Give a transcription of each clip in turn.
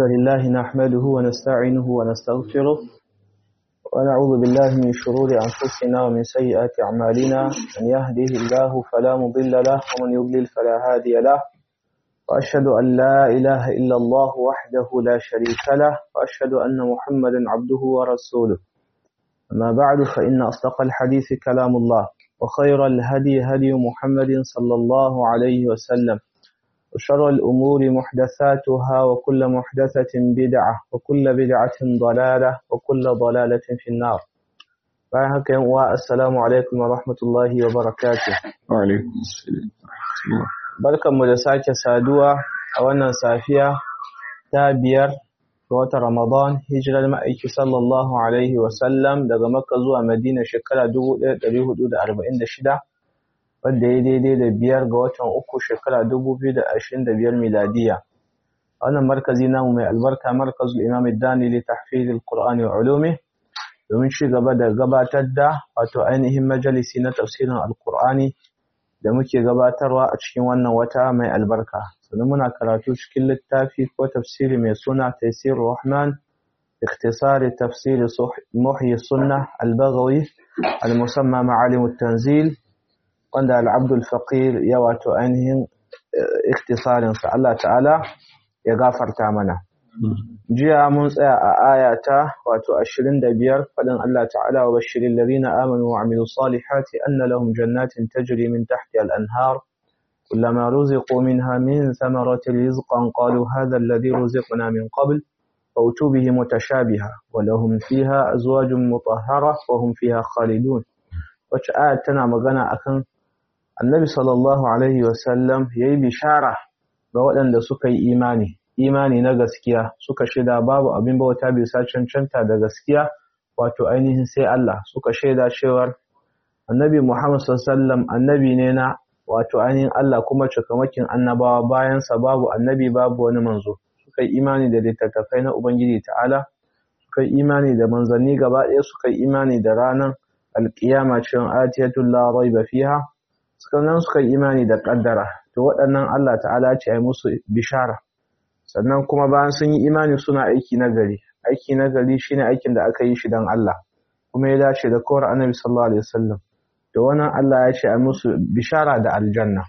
الحمد لله نحمده ونستعينه ونستغفره ونعوذ بالله من شرور أنفسنا ومن سيئات أعمالنا من يهده الله فلا مضل له ومن يضلل فلا هادي له وأشهد أن لا إله إلا الله وحده لا شريك له وأشهد أن محمدا عبده ورسوله أما بعد فإن أصدق الحديث كلام الله وخير الهدي هدي محمد صلى الله عليه وسلم وشر الأمور محدثاتها وكل محدثة بدعة وكل بدعة ضلالة وكل ضلالة في النار. والسلام عليكم ورحمة الله وبركاته. وعليكم السلام ورحمة الله. بركة مدساك سادوة أولا صافية تابير وقت رمضان هجرة المأيك صلى الله عليه وسلم daga Makka zuwa Madina shekara 1446 wanda ya daidai da 5 ga watan uku shekara 2025 miladiya. Wannan markazi namu mai albarka markazul Imam Ad-Dani li tahfiz al-Qur'an wa ulumi domin ci gaba da gabatar da wato ainihin majalisi na tafsirin al-Qur'ani da muke gabatarwa a cikin wannan wata mai albarka. Sannan muna karatu cikin littafi ko tafsiri mai suna Taysirur Rahman اختصار تفسير محيي السنة البغوي المسمى معالم التنزيل wanda al'abdul faqir ya wato ainihin ikhtisarinsa Allah ta'ala ya gafarta mana. Jiya mun tsaya a ayata wato 25 faɗin Allah ta'ala wa bashirin ladina amanu wa amilu salihati anna lahum jannatin tajri min tahtiha al-anhar kullama ruziqu minha min thamaratin rizqan qalu hadha alladhi ruziqna min qabl fa'tu bihi mutashabiha wa lahum fiha azwajun mutahhara wa hum fiha khalidun. Wacce ayat tana magana akan Annabi sallallahu Alaihi wasallam ya yi bishara ga waɗanda suka yi imani na gaskiya suka shaida babu abin bauta bisa cancanta da gaskiya wato ainihin sai Allah suka shaida cewar Annabi Muhammad sallallahu Alaihi wasallam annabi ne na wato ainihin Allah kuma cikamakin annabawa bayansa babu annabi babu wani manzo suka yi imani da littattafai na Ubangiji ta'ala suka yi imani da manzanni gaba ɗaya suka yi imani da ranar alƙiyama cewa atiyatul la raiba fiha sannan suka yi imani da ƙaddara to waɗannan Allah ta'ala ce ai musu bishara sannan kuma bayan sun yi imani suna aiki na gari shine aikin da aka yi shi dan Allah kuma ya dace da kowar Annabi sallallahu alaihi wasallam to wannan Allah ya ce ai musu bishara da aljanna.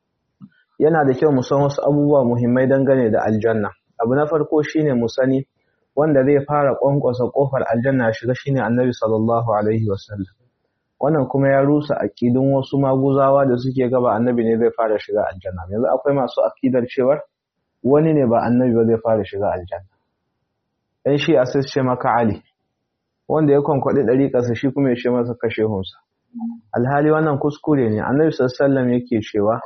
Yana da kyau mu san wasu abubuwa muhimmai dangane da aljanna. Abu na farko shine mu sani wanda zai fara kwankwasa kofar aljanna shiga shine Annabi sallallahu alaihi wasallam. Wannan kuma ya rusa aqidun wasu maguzawa da suke gaba annabi ne zai fara shiga aljanna. Yanzu akwai masu aqidar cewa wani ne ba annabi ba zai fara shiga aljanna. Dan shi asas ce maka Ali wanda ya konkwade dariƙarsa shi kuma ya ce masa kashe hunsa. Alhali wannan kuskure ne. Annabi sallallahu alaihi wasallam yake cewa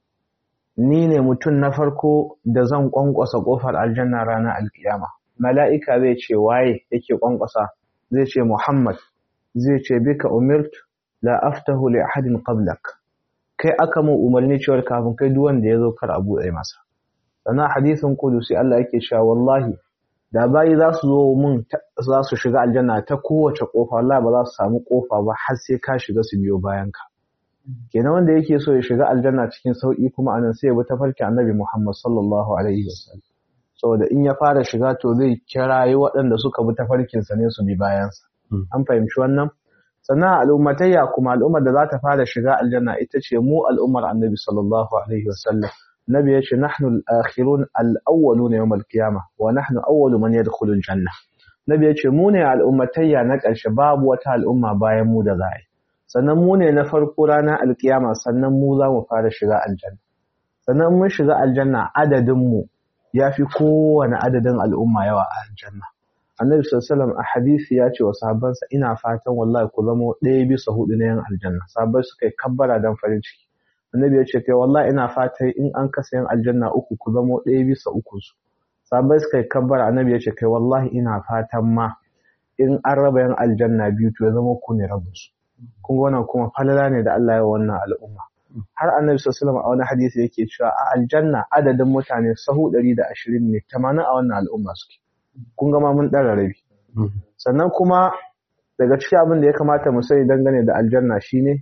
ni ne mutum na farko da zan kwankwasa kofar aljanna ranar alkiyama. Mala'ika zai ce waye yake kwankwasa? Zai ce Muhammad. Zai ce bika umirtu la aftahu li ahadin qablak kai aka mu umarni cewa kafin kai duk wanda yazo kar abu ai masa. Sana hadisin qudusi Allah yake cewa wallahi da bayi za su zo mun za su shiga aljanna ta kowace kofa wallahi ba za su samu kofa ba har sai ka shiga su biyo bayan ka. Kenan wanda yake so ya shiga aljanna cikin sauki kuma anan sai ya bi tafarki Annabi Muhammad sallallahu alaihi wasallam. Saboda in ya fara shiga to zai kirayi waɗanda suka bi tafarkin sa ne su bi bayan sa. An fahimci wannan sannan al'ummatayya kuma al'ummar da za ta fara shiga aljanna ita ce mu al'ummar annabi sallallahu alaihi wasallam. Nabi ya ce nahnu al-akhirun al-awwaluna yawm al-qiyamah wa nahnu awwalu man yadkhulu al-janna. Nabi ya ce mu ne al'ummatayya na ƙarshe babu wata al'umma bayan mu da za yi sannan mu ne na farko ranar alkiyama sannan mu za mu fara shiga aljanna sannan mun shiga aljanna adadin mu yafi kowane adadin al'umma yawa a aljanna. Annabi sallallahu alaihi wasallam a hadisi ya ce wa sahabbansa ina fatan wallahi ku zama 1/4 na yan aljanna. Sahabbai suka yi kabbara dan farin ciki. Annabi ya ce kai wallahi ina fatan in an kasa yan aljanna 3 ku zama 1/3 su. Sahabbai suka yi kabbara. Annabi ya ce kai wallahi ina fatan ma in an raba yan aljanna 2 to ya zama ku ne rabin su. Kun ga wannan kuma falala ne da Allah ya wa wannan al'umma. Har Annabi sallallahu alaihi wasallam a wani hadisi yake cewa a aljanna adadin mutane sahu 120 ne 80 a wannan al'umma suke. Kun gama mun ɗara rabi. Sannan kuma daga cikin abin da ya kamata mu sani dangane da aljanna shine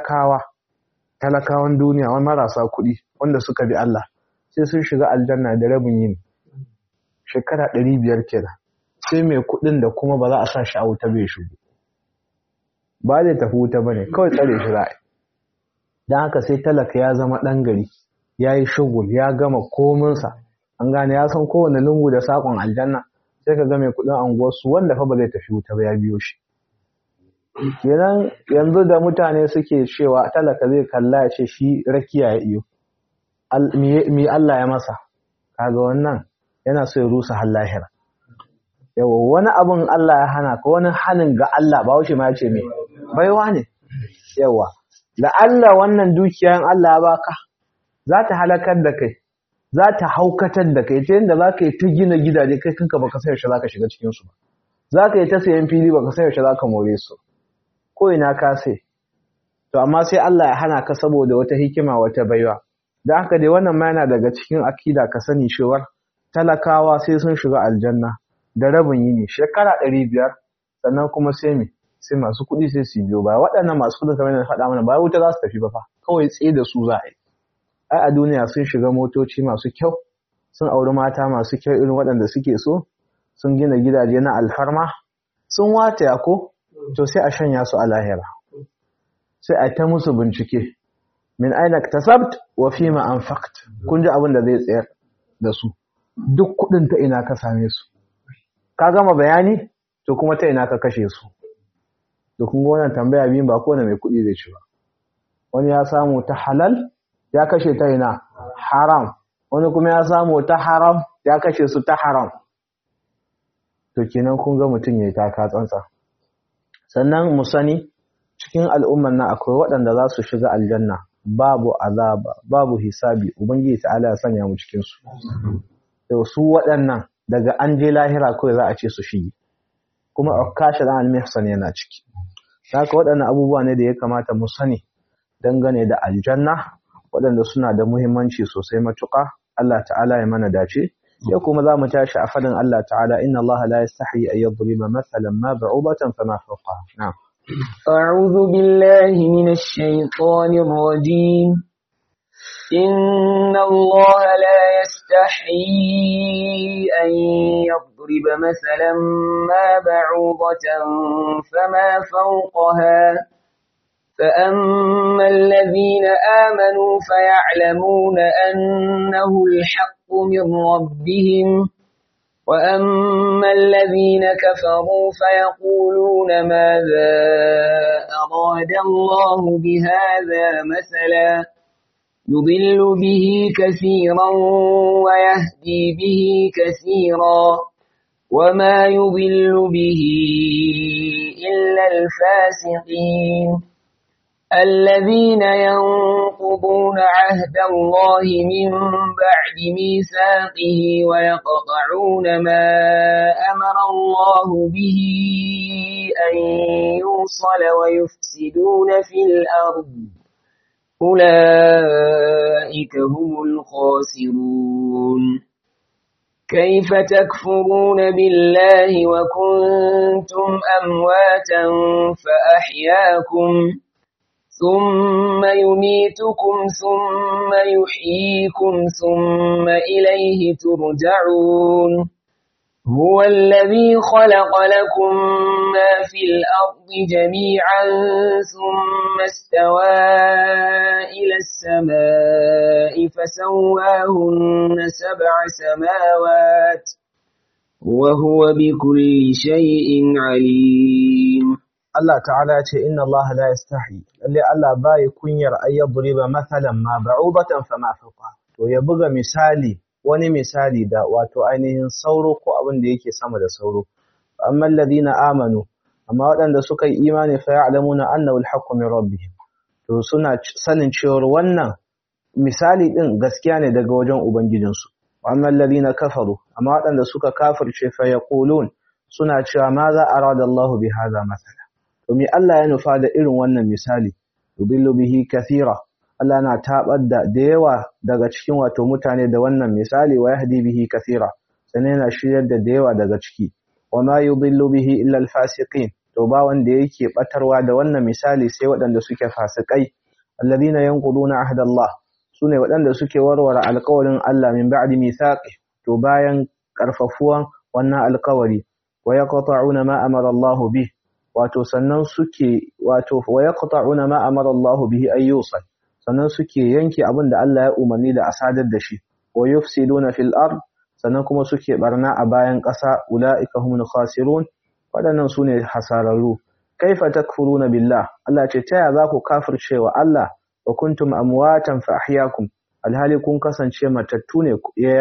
talakawan duniya wani marasa kuɗi wanda suka bi Allah sai sun shiga aljanna da rabin yini. shekara 500 kenan sai mai kuɗin da kuma ba za a sa shi a wuta bai shigo ba zai tafi wuta bane kawai tsare shi ra'ayi dan haka sai talaka ya zama dan gari yayi shugul ya gama kominsa an gane ya san kowane lungu da sakon aljanna sai ka ga mai kuɗin anguwarsu wanda fa ba zai tafi wuta ba ya biyo shi kenan yanzu da mutane suke cewa talaka zai kalla ya ce shi rakiya ya iyo mi Allah ya masa kaga wannan yana so ya rusa har lahira yawa wani abun Allah ya hana ka wani hanin ga Allah ba wuce ma ya ce me baiwa ne yawa la Allah wannan dukiyan Allah ya baka za ta halakar da kai za ta haukatar da kai ta yadda za ka yi ta gina gidaje kai kanka baka san yaushe za ka shiga cikinsu ba za ka yi ta sayan fili baka san yaushe za ka more su ko ina ka sai to amma sai Allah ya hana ka saboda wata hikima wata baiwa da haka dai wannan ma yana daga cikin akida ka sani cewar talakawa sai sun shiga aljanna da rabin yini shekara 500 sannan kuma sai me sai masu kuɗi sai su biyo ba waɗannan masu kuɗi kamar yadda faɗa mana ba wuta za su tafi ba fa kawai tsaye da su za a yi ai a duniya sun shiga motoci masu kyau sun auri mata masu kyau irin waɗanda suke so sun gina gidaje na alfarma sun wataya ko to sai a shanya su a lahira sai a ta musu bincike min aina tasabt wa fima anfaqt kun ji abin da zai tsayar da su duk kuɗin ta ina ka same su ka gama bayani to kuma ta ina ka kashe su to kun ga wannan tambaya biyun ba kowane mai kuɗi zai ci ba wani ya samu ta halal ya kashe ta ina haram wani kuma ya samu ta haram ya kashe su ta haram to kenan kun ga mutum yayi taka tsantsa sannan mu sani cikin al'umman nan akwai waɗanda za su shiga aljanna babu azaba babu hisabi ubangiji ta'ala ya sanya mu cikin su to su waɗannan daga an je lahira kawai za a ce su shige kuma ukasha da al-mihsan yana ciki haka waɗannan abubuwa ne da ya kamata mu sani dangane da aljanna waɗanda suna da muhimmanci sosai matuƙa Allah ta'ala ya mana dace sai kuma za mu tashi a fadin Allah ta'ala inna Allah la yastahi an yadriba mathalan ma ba'udatan fama fawqaha na'am a'udhu billahi minash shaitanir rajim inna Allah la yastahi an yadriba mathalan ma ba'udatan fama fawqaha فأما الذين آمنوا فيعلمون أنه الحق من ربهم وأما الذين كفروا فيقولون ماذا أراد الله بهذا مثلا يضل به كثيرا ويهدي به كثيرا وما يضل به إلا الفاسقين الذين ينقضون عهد الله من بعد ميثاقه ويقطعون ما أمر الله به أن يوصل ويفسدون في الأرض أولئك هم الخاسرون كيف تكفرون بالله وكنتم أمواتا فأحياكم ثم يميتكم ثم يحييكم ثم إليه ترجعون هو الذي خلق لكم ما في الأرض جميعا ثم استوى إلى السماء فسواهن 7 سماوات وهو بكل شيء عليم Allah ta'ala ce inna Allah la yastahi lalle Allah bai kunyar ayyadriba mathalan ma ba'udatan fama fawqa to ya buga misali wani misali da wato ainihin sauro ko abin da yake sama da sauro amma alladhina amanu amma waɗanda suka yi imani fa ya'lamuna annahu al-haqqu min rabbihim to suna sanin cewa wannan misali din gaskiya ne daga wajen ubangijinsu amma alladhina kafaru amma waɗanda suka kafirce fa yaqulun suna cewa ma za arada Allah bi hadha mathala domin Allah ya nufa da irin wannan misali yudillu bihi kathira Allah na tabar da yawa daga cikin wato mutane da wannan misali wa yahdi bihi kathira sannan yana shiryar da yawa daga ciki wa ma yudillu bihi illa alfasiqin to ba wanda yake batarwa da wannan misali sai waɗanda suke fasikai alladhina yanquduna ahda Allah sune waɗanda suke warware alƙawarin Allah min ba'di mithaqi to bayan karfafuwan wannan alkawari wa yaqta'una ma amara Allah bih wato sannan suke wato wa yaqta'una ma amara Allah bihi ayyusal sannan suke yanke abin da Allah ya umarni da asadar da shi wa yufsiduna fil ard sannan kuma suke barna a bayan ƙasa ulaika humul khasirun waɗannan sune hasararru kaifa takfuruna billah Allah ce taya za ku kafircewa Allah wa kuntum amwatan fa ahyaakum alhali kun kasance matattu ne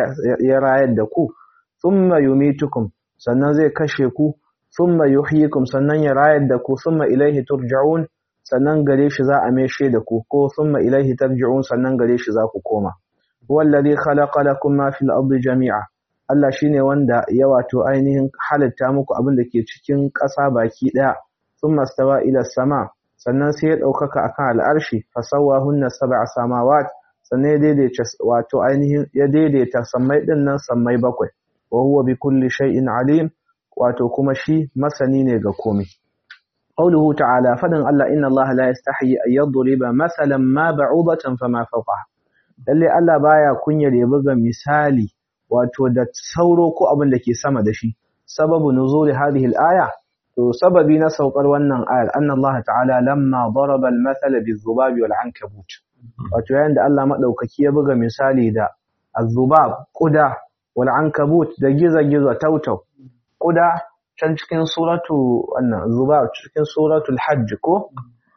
ya rayar da ku thumma yumitukum sannan zai kashe ku thumma yuhyikum sannan ya rayar da ku thumma ilaihi turja'un sannan gare shi za a meshe da ku ko thumma ilaihi tarji'un sannan gare shi za ku koma wallazi khalaqa lakum ma fil ardi jami'a Allah shine wanda ya wato ainihin halitta muku abin da ke cikin ƙasa baki daya thumma stawa ila sama sannan sai ya daukaka akan al'arshi fasawahunna sab'a samawat sannan ya daidaita wato ainihin ya daidaita sammai din nan sammai bakwai wa huwa bi kulli shay'in alim wato kuma shi masani ne ga komai qawluhu ta'ala fadan Allah inna Allah la yastahi an yadriba masalan ma ba'udatan fama fawqaha lalle Allah baya kunyar ya buga misali wato da sauro ko abin da ke sama da shi sababu nuzuli hadhihi al-aya to sababi na saukar wannan ayar anna Allah ta'ala lamma daraba al-mathala biz-zubab wal-ankabut wato yayin da Allah madaukaki ya buga misali da az-zubab quda wal-ankabut da giza-giza tautau quda can cikin suratu wannan zubab cikin suratul hajj ko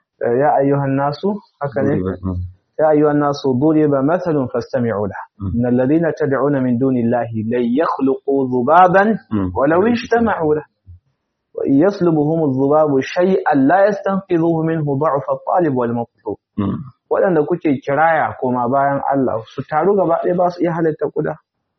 ya ayyuhan nasu haka ne يا أيها الناس ضرب مثل فاستمعوا له إن الذين تدعون من دون الله لن يخلقوا ذبابا ولو اجتمعوا له وإن يسلبهم الذباب شيئا لا يستنقذوه منه ضعف الطالب والمطلوب waɗanda kuke kiraya koma bayan Allah su taru gaba ɗaya ba su iya halitta kuda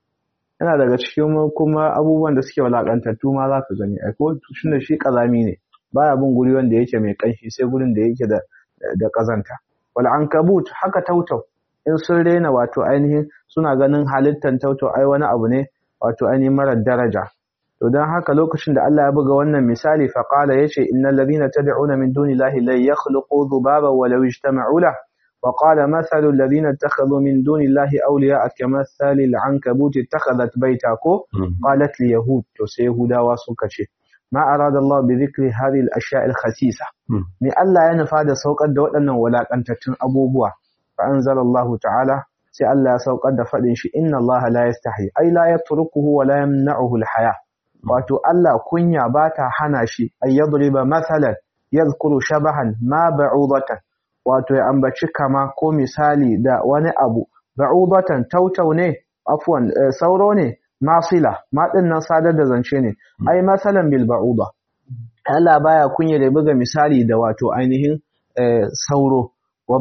yana daga cikin kuma abubuwan da suke walakantattu ma za ka gani ai ko tunda shi kazami ne baya bin guri wanda yake mai kanshi sai gurin da yake da kazanta wal'ankabut haka tautau in sun rena wato ainihin suna ganin halittar tautau ai wani abu ne wato ainihin marar daraja to don haka lokacin da Allah ya buga wannan misali faqala yace innal ladhina tad'una min dunillahi la yakhluqu dhubaban walau ijtama'u lahu wa qala mathalu alladhina ittakhadhu min dunillahi awliya'a kamathali al'ankabut ittakhadhat bayta ko qalat li yahud to sai yahudawa suka ce ما أراد الله بذكر هذه الأشياء الخسيسة من الله ينفع هذا سوق أدى وأنه ولا أنتتن أبوبوا فأنزل الله تعالى سي الله سوق أدى فأدنش إن الله لا يستحي أي لا يتركه ولا يمنعه الحياة وأتو الله كنيا باتا حناشي أن يضرب مثلا يذكر شبها ما بعوضة وأتو يأنبتش كما كو مثالي دا واني أبو بعوضة توتوني عفوا سوروني masila ma dinnan sadar da zance ne ai masalan bil ba'uda Allah baya kunya da buga misali da wato ainihin sauro wa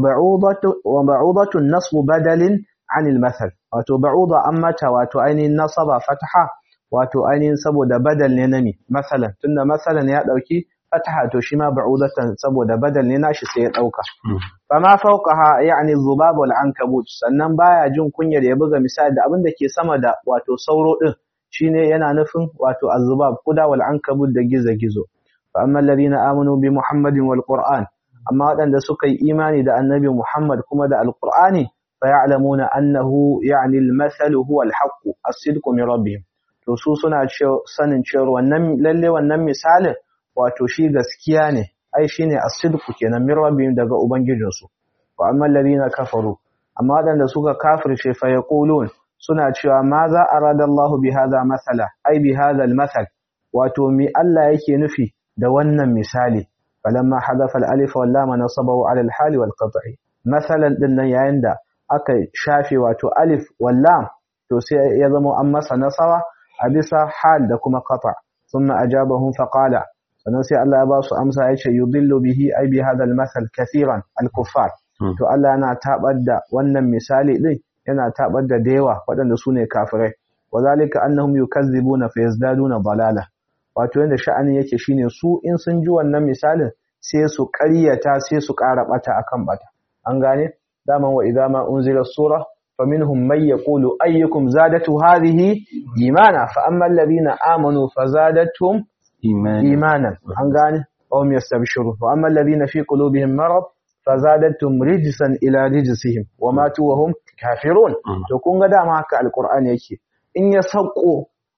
ba'udatu nasbu badalin anil masal wato ba'uda amma ta wato ainihin nasaba fataha wato ainihin saboda badal ne nami masalan tunda masalan ya dauki fataha to shi ma ba'udatan saboda badal ne nashi sai ya dauka fama fawqaha yani dhubab wal ankabut sannan baya jin kunyar ya buga misali da abin da ke sama da wato sauro din shine yana nufin wato az-zubab kuda wal ankabut da gizo fa amma alladhina amanu bi muhammadin wal qur'an amma wadanda suka yi imani da annabi muhammad kuma da alqur'ani fa ya'lamuna annahu yani al-mathal huwa al-haqq as-sidq min rabbihim to su suna sanin cewa wannan lalle wannan misalin wato shi gaskiya ne ai shine as-sidqu kenan min rabbihim daga ubangijinsu wa amma alladhina kafaru amma wadanda suka kafirce fa yaqulun suna cewa ma za arada Allah bi hadha masala ai bi hadha al-masal wato mi Allah yake nufi da wannan misali falamma hadafa al-alif wal lam nasabahu ala al-hal wal qat'i masalan dinnan yayin da aka shafe wato alif wal lam to sai ya zama an masa nasawa a bisa hal da kuma qata thumma ajabahum faqala sannan sai Allah ya ba su amsa ya ce yudillu bihi ay bi hadha al-masal kathiran al-kuffar to Allah yana tabar da wannan misali din yana tabar da yawa waɗanda su ne kafirai wazalika annahum yukazzibuna fayazdaduna dalala wato yanda sha'ani yake shine su in sun ji wannan misalin sai su ƙaryata sai su ƙara bata akan bata an gane daman wa idza ma unzila sura faminhum man yaqulu ayyukum zadatu hadhihi imana fa amma alladhina amanu fazadatuhum imanan an gane wahum yastabshirun wa amma alladhina fi qulubihim marad fazadatuhum rijsan ila rijsihim wa matu wa hum kafirun to kun ga dama haka alqur'ani yake in ya sauko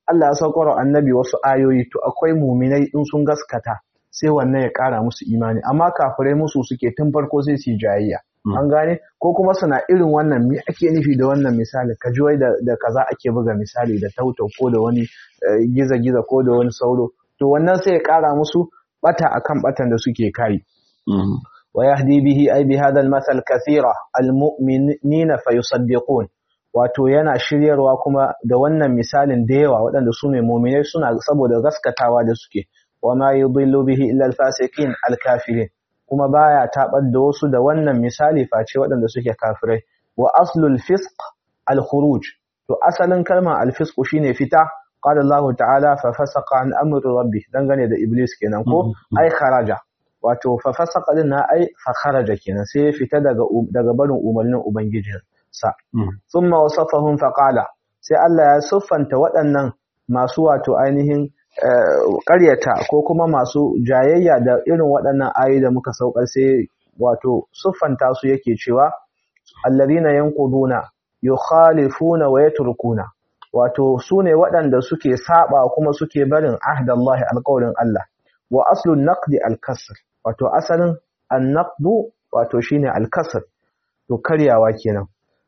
Allah ya saukar annabi wasu ayoyi to akwai mu'minai in sun gaskata sai wannan ya ƙara musu imani amma kafirai musu suke tun farko sai su jayayya an gane ko kuma suna irin wannan me ake nufi da wannan misali ka ji wai da kaza ake buga misali da tautau ko da wani giza-giza ko da wani sauro to wannan sai ya ƙara musu bata akan batan da suke kai wa yahdi bihi ay bi hadha al-masal kathira al-mu'minina fayusaddiqun wato yana shiryarwa kuma da wannan misalin da yawa waɗanda su ne mu'minai suna saboda gaskatawa da suke wa ma yudillu bihi illa al-fasiqin al-kafirin kuma baya tabar da wasu da wannan misali face waɗanda suke kafirai wa aslul fisq al-khuruj to asalin kalmar al-fisq shine fita qala Allah ta'ala fa fasaqa an amri rabbi dangane da iblis kenan ko ai kharaja wato fa fasaqa din ai fa kharaja kenan sai fita daga barin umarnin ubangijin sa thumma wasafahum fa qala sai Allah ya siffanta waɗannan masu wato ainihin ƙaryata ko kuma masu jayayya da irin waɗannan ayoyi da muka saukar sai wato siffanta su yake cewa alladhina yanquduna yukhalifuna wa yatrukuna wato sune waɗanda suke saba kuma suke barin ahdallahi alqawlin Allah wa aslun naqdi alkasr wato asalin annaqdu wato shine alkasr to karyawa kenan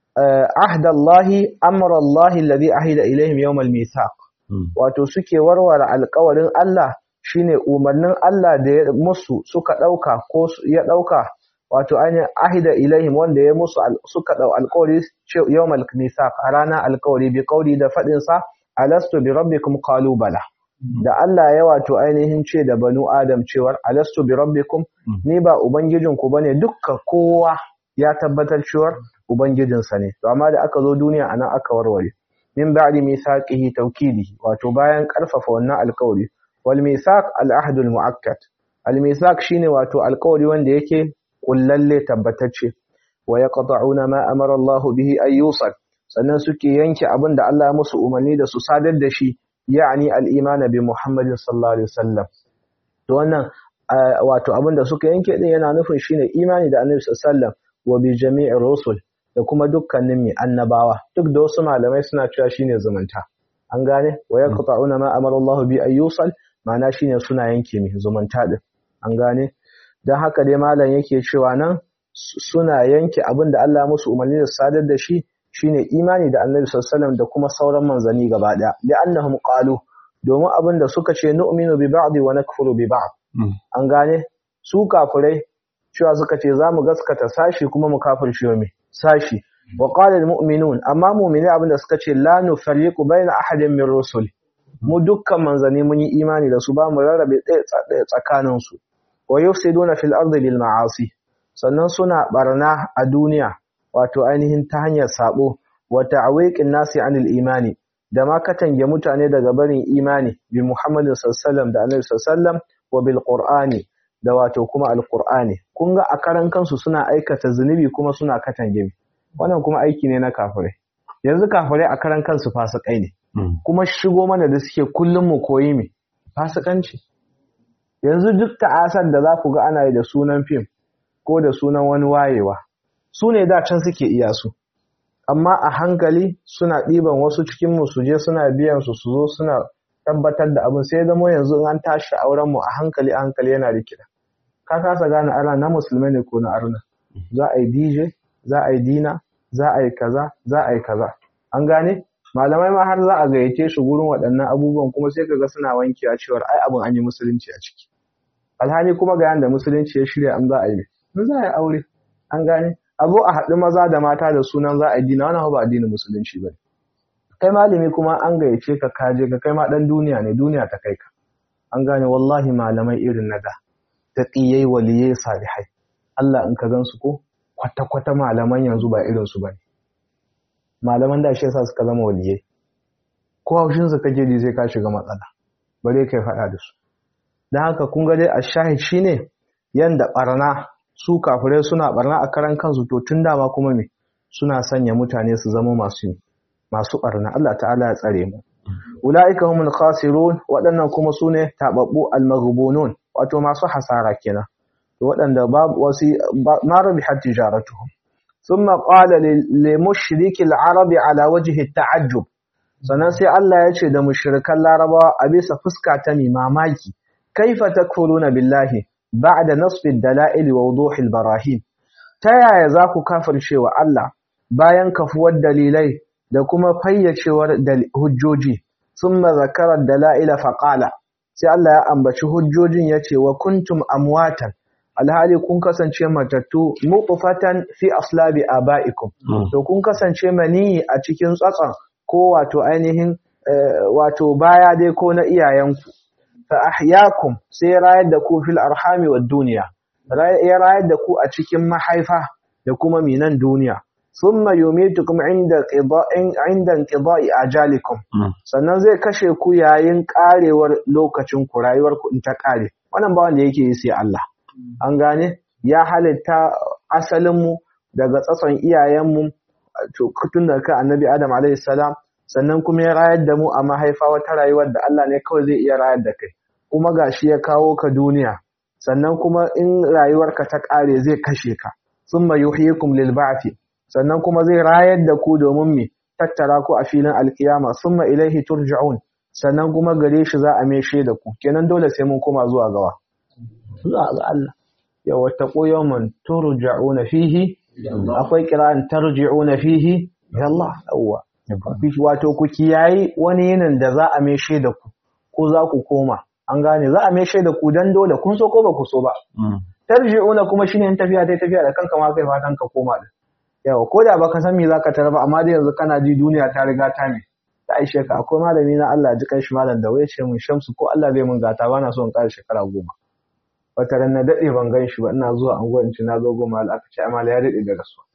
ahdallahi amrallahi alladhi ahida ilaihim yawm almithaq wato suke warware alƙawarin Allah shine umarnin Allah da ya musu suka dauka ko ya dauka wato an ahida ilaihim wanda ya musu suka dau alƙawari yawmal mithaq a ranar alƙawari bi qauli da fadin sa alastu bi rabbikum qalu bala da Allah ya wato ainihin ce da banu adam cewar alastu bi rabbikum ni ba ubangijinku bane dukkan kowa ya tabbatar cewar ubangijinsa ne to amma da aka zo duniya anan aka warware min ba'di mithaqihi tawkidihi wato bayan karfafa wannan alƙawari wal mithaq al ahd al muakkad al mithaq shine wato alƙawari wanda yake kullalle tabbatacce wa yaqta'una ma amara Allah bihi ay yusal sannan suke yanke abinda Allah ya musu umarni da su sadar da shi yani al iman bi Muhammadin sallallahu alaihi wasallam to wannan wato abinda suka yanke din yana nufin shine imani da Annabi sallallahu alaihi wasallam wa bi jami'ir rusul da kuma dukkanin annabawa duk da wasu malamai suna cewa shine zumunta an gane wa yaqta'una ma amara Allah bi ay yusal ma'ana shine suna yanke mi zumunta din an gane dan haka dai malam yake cewa nan suna yanke abinda Allah musu umarni da sadar da shi shine imani da Annabi sallallahu alaihi wasallam da kuma sauran manzani gaba daya li'annahum qalu domin abinda suka ce nu'minu bi ba'd wa nakfuru bi ba'd an gane su kafirai cewa suka ce zamu gaskata sashi kuma mu kafirce mu sashi wa qala almu'minun amma mu'mini abinda suka ce la nufarriqu baina ahadin min rusul mu dukkan manzani mun yi imani da su ba mu rarrabe tsakanin su wa yufsiduna fil ardi bil ma'asi sannan suna barna a duniya wato ainihin ta hanyar sabo wa ta'awiqin nasi anil imani da ma katange mutane daga barin imani bi Muhammadin sallallahu alaihi wasallam da Annabi sallallahu alaihi wasallam wa bil qur'ani da wato kuma alqur'ani kun ga a karan kansu suna aikata zunubi kuma suna katange wannan kuma aiki ne na kafirai yanzu kafirai a karan kansu fasikai ne kuma shigo mana da suke kullum mu koyi me fasikanci yanzu duk ta'asar da za ku ga ana yi da sunan fim ko da sunan wani wayewa su ne da can suke iya su amma a hankali suna ɗiban wasu cikin mu su je suna biyan su su zo suna tabbatar da abin sai zama yanzu an tashi auren mu a hankali yana rikida ka kasa gane ana na musulmai ne ko na arna za a yi DJ za a yi dina za a yi kaza za a yi kaza an gane malamai ma har za a gayyace shi gurin waɗannan abubuwan kuma sai kaga suna wankewa cewa ai abin an yi musulunci a ciki alhali kuma ga yanda musulunci ya shirya an za a yi za a yi aure an gane abu a haɗu maza da mata da sunan za a yi dina wannan ba addinin musulunci ba kai malami kuma an gayyace ka kaje ka kai ma dan duniya ne duniya ta kai ka an gane wallahi malamai irin na da taqiyai waliyai salihai Allah in ka gansu ko kwata malaman yanzu ba irin su bane malaman da shi yasa suka zama waliyai ko haushin su kake ji sai ka shiga matsala bare kai fada da su dan haka kun ga dai ashahid shine yanda barna su kafirai suna barna a karan kansu to tun dama kuma me suna sanya mutane su zama masu barna Allah ta'ala ya tsare mu ulaika humul khasirun wadannan kuma sune tababbu almaghbunun wato masu hasara kenan to wadanda babu wasi ma rabihat tijaratuhum thumma qala lil mushriki al-arab ala wajhi at-ta'ajjub sannan sai Allah ya ce da mushrikan larabawa a bisa fuska ta mi mamaki kaifa takfuruna billahi ba'da nasb ad-dala'il wa wuduh al-barahin ta yaya za ku kafircewa Allah bayan kafuwar dalilai da kuma fayyacewar hujjoji thumma zakara ad-dala'il fa qala sai Allah ya ambaci hujjojin yace wa kuntum amwatan alhali kun kasance matattu muqfatan fi aslabi abaikum to kun kasance mani a cikin tsatsan ko wato ainihin wato baya dai ko na iyayenku fa ahyaakum sai rayar da ku fil arhami wad dunya ya rayar da ku a cikin mahaifa da kuma minan duniya thumma yumitukum inda qida'i ajalikum sannan zai kashe ku yayin karewar lokacin ku rayuwar ku in ta kare wannan ba wanda yake yi sai Allah an gane ya halitta asalinmu daga tsatson iyayenmu tun da ka annabi Adam alaihi salam sannan kuma ya rayar da mu a mahaifa wata rayuwar da Allah ne kawai zai iya rayar da kai kuma gashi ya kawo ka duniya sannan kuma in rayuwarka ta kare zai kashe ka thumma yuhyikum lil ba'thi sannan kuma zai rayar da ku domin me tattara ku a filin alkiyama thumma ilaihi turja'un sannan kuma gare shi za a meshe da ku kenan dole sai mun koma zuwa gawa zuwa ga Allah ya wattaqu yawman turja'una fihi akwai kira'an tarji'una fihi ya Allah awwa wato ku kiyayi wani yinin da za a meshe da ku ko za ku koma an gane za a meshe da ku dan dole kun so ko ba ku so ba tarji'una kuma shine in tafiya da kanka ma kai fatan ka koma din yawa ko da baka san me zaka tarar ba amma dai yanzu kana ji duniya ta riga ta me ta aishe ka akwai malami na Allah ji kai shi malam da wai ce mun Shamsu ko Allah zai mun gata bana so in ƙara shekara 10 wata ran na dade ban gan shi ba ina zuwa anguwa in ci na zo goma aka ce amma ya dade da rasuwa